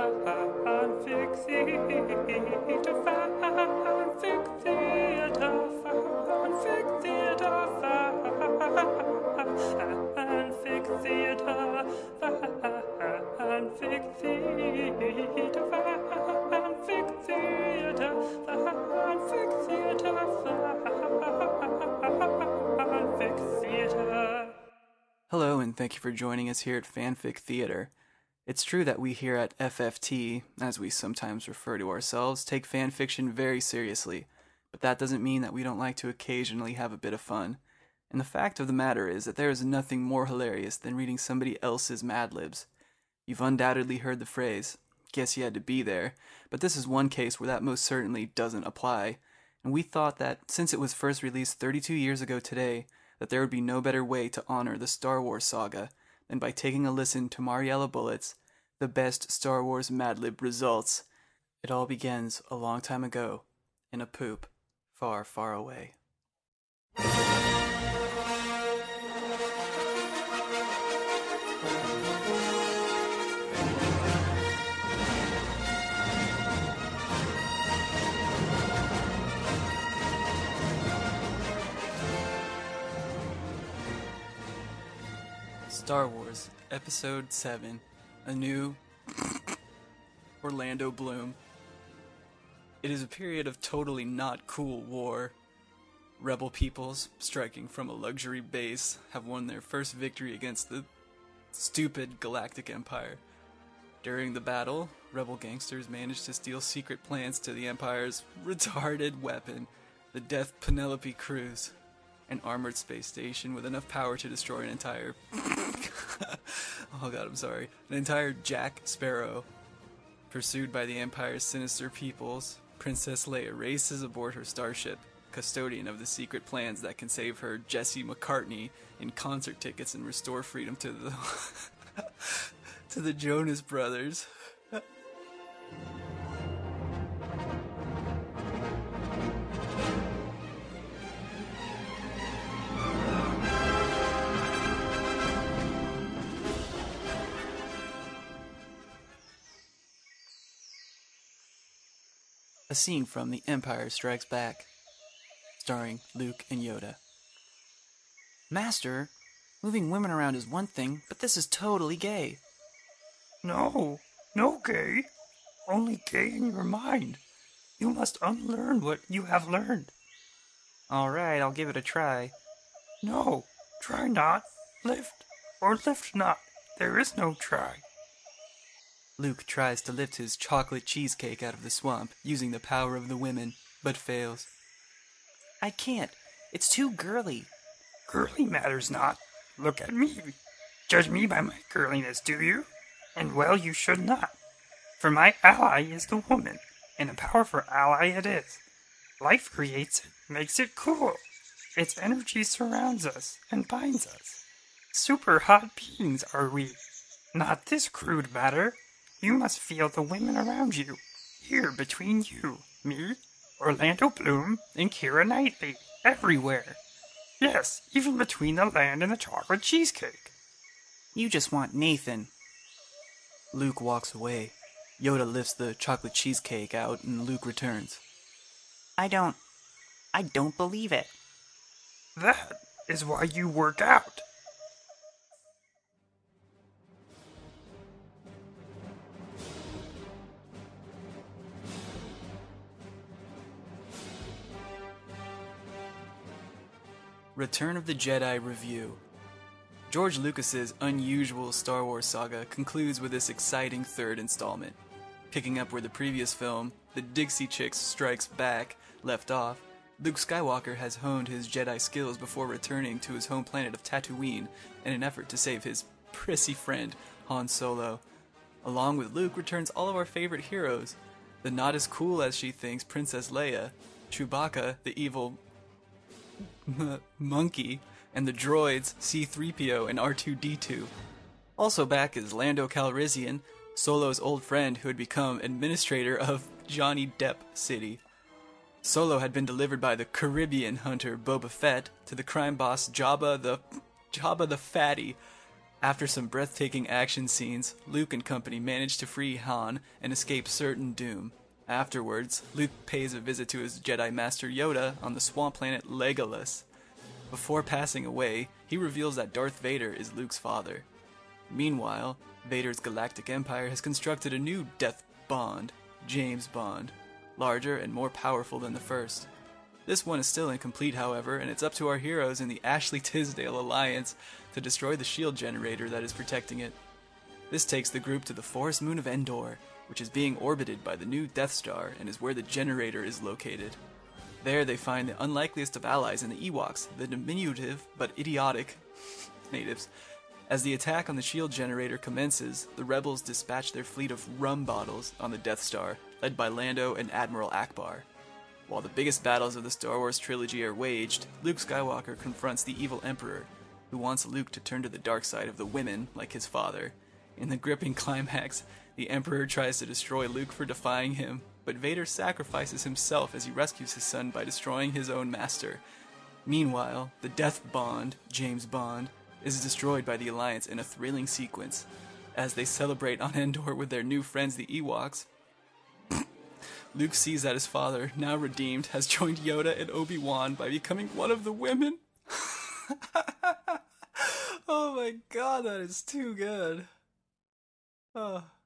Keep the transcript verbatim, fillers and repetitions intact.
Fanfic theater, fanfic theater, fanfic theater, fanfic theater, fanfic theater, fanfic theater, fanfic theater, fanfic theater. Hello, and thank you for joining us here at Fanfic Theater. It's true that we here at F F T, as we sometimes refer to ourselves, take fanfiction very seriously, but that doesn't mean that we don't like to occasionally have a bit of fun. And the fact of the matter is that there is nothing more hilarious than reading somebody else's Mad Libs. You've undoubtedly heard the phrase, guess you had to be there, but this is one case where that most certainly doesn't apply, and we thought that since it was first released thirty-two years ago today, that there would be no better way to honor the Star Wars saga than by taking a listen to Mariella Bullett's The Best Star Wars Mad Lib Results. It all begins a long time ago, in a poop, far, far away. Star Wars, Episode seven, A New Orlando Bloom. It is a period of totally not cool war. Rebel peoples, striking from a luxury base, have won their first victory against the stupid Galactic Empire. During the battle, rebel gangsters managed to steal secret plans to the Empire's retarded weapon, the Death Penelope Cruz, an armored space station with enough power to destroy an entire... oh god, I'm sorry. An entire Jack Sparrow. Pursued by the Empire's sinister peoples, Princess Leia races aboard her starship, custodian of the secret plans that can save her Jesse McCartney in concert tickets and restore freedom to the... to the Jonas Brothers. A scene from The Empire Strikes Back, starring Luke and Yoda. Master, moving women around is one thing, but this is totally gay. No, no gay. Only gay in your mind. You must unlearn what you have learned. Alright, I'll give it a try. No, try not, lift, or lift not. There is no try. Luke tries to lift his chocolate cheesecake out of the swamp using the power of the women, but fails. I can't. It's too girly. Girly matters not. Look at me. Judge me by my girliness, do you? And well, you should not. For my ally is the woman, and a powerful ally it is. Life creates it, makes it cool. Its energy surrounds us and binds us. Super hot beings are we. Not this crude matter. You must feel the women around you. Here between you, me, Orlando Bloom, and Keira Knightley. Everywhere. Yes, even between the land and the chocolate cheesecake. You just want Nathan. Luke walks away. Yoda lifts the chocolate cheesecake out and Luke returns. I don't... I don't believe it. That is why you work out. Return of the Jedi Review. George Lucas's unusual Star Wars saga concludes with this exciting third installment. Picking up where the previous film, The Dixie Chicks Strikes Back, left off, Luke Skywalker has honed his Jedi skills before returning to his home planet of Tatooine in an effort to save his prissy friend, Han Solo. Along with Luke returns all of our favorite heroes, the not as cool as she thinks Princess Leia, Chewbacca, the evil m- monkey, and the droids C three P O and R two D two. Also back is Lando Calrissian, Solo's old friend who had become administrator of Johnny Depp City. Solo had been delivered by the Caribbean hunter Boba Fett to the crime boss Jabba the Jabba the Fatty. After some breathtaking action scenes, Luke and company manage to free Han and escape certain doom. Afterwards, Luke pays a visit to his Jedi Master Yoda on the swamp planet Legolas. Before passing away, he reveals that Darth Vader is Luke's father. Meanwhile, Vader's galactic empire has constructed a new death bond, James Bond, larger and more powerful than the first. This one is still incomplete, however, and it's up to our heroes in the Ashley Tisdale Alliance to destroy the shield generator that is protecting it. This takes the group to the forest moon of Endor, which is being orbited by the new Death Star and is where the generator is located. There they find the unlikeliest of allies in the Ewoks, the diminutive but idiotic natives. As the attack on the shield generator commences, the rebels dispatch their fleet of rum bottles on the Death Star, led by Lando and Admiral Akbar. While the biggest battles of the Star Wars trilogy are waged, Luke Skywalker confronts the evil Emperor, who wants Luke to turn to the dark side of the women like his father. In the gripping climax, the Emperor tries to destroy Luke for defying him, but Vader sacrifices himself as he rescues his son by destroying his own master. Meanwhile, the Death Bond, James Bond, is destroyed by the Alliance in a thrilling sequence. As they celebrate on Endor with their new friends the Ewoks, Luke sees that his father, now redeemed, has joined Yoda and Obi-Wan by becoming one of the women. Oh my god, that is too good. Oh.